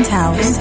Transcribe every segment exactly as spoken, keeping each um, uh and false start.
Penthouse.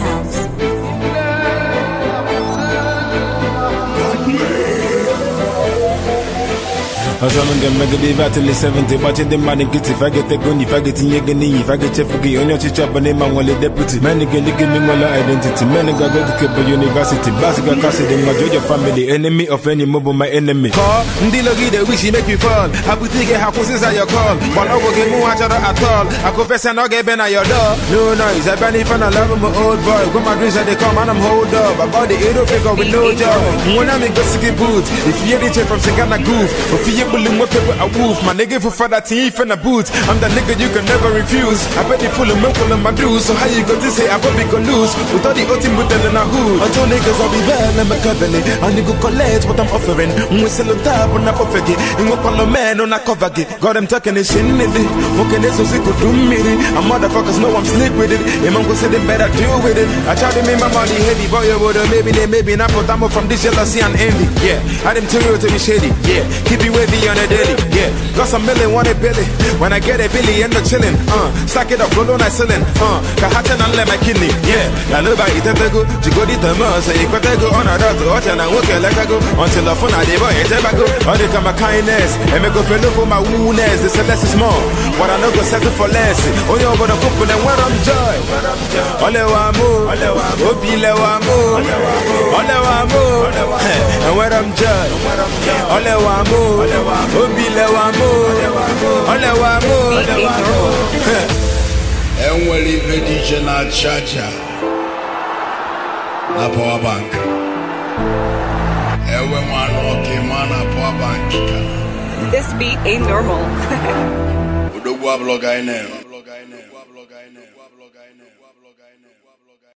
I was on them mega div at the seventy, watching the man get if I get the gun, if I get in Yagani, if I get Chefuki, on your chop and name and one deputy. Man again, they give me one identity. Man got go to Kepo University, Basic Cassidy, my Georgia family, enemy of any mobile, my enemy. Call, Ndilogi, the wish he make you fall. I would take a house is your call, but I will get more at all. I confess and I'll get Ben at your door. No noise, I ban if I love my old boy. Go my dreams that they come and I'm hold up. About the eight figure with no job. When I'm in Gossip Boots, if you're the from Sagana Goof, if you bullying with people a wolf, my nigga for father teeth and a boot. I'm the nigga you can never refuse. I bet you full of milk in my dues. So how you got to say I probably gonna lose? Without the ultimate in a hood. Until niggas I'll be there, let me cover it. And you go collect what I'm offering. We sell a tab on a perfect. And what on a man on a cover it. God, I'm talking this shit in it. What can they so sick to do me? And motherfuckers know I'm slick with it. And man go say they better deal with it. I try to make my money heavy, boy, you would maybe they maybe not put them from this jealousy and envy. Yeah, I didn't tell you to be shady. Yeah, keep it wavy on a daily, yeah. Got some million, want a billy. When I get a billy, end up chilling, uh. Stack it up, roll on a ceiling, uh. Kahatan and let my kidney, yeah. I love I eat a go, you go to the mouse, you got to go on a dot, watch and I walk like I go until the phone I did, boy, and I go. All they come my kindness, and me go feel for my woundness. This is less is more. What I know go settle for less. Oh, you're gonna cook with them, where I'm joy. Ole wa mo, Obi le wa mo, Ole wa mo, and where I'm joy. Ole wa mo, Obi le wa mo, Ole wa mo. And well, if a D J na charger, na power bank. And when one okay man na power bank. This beat ain't normal. Udo gwa blog I name.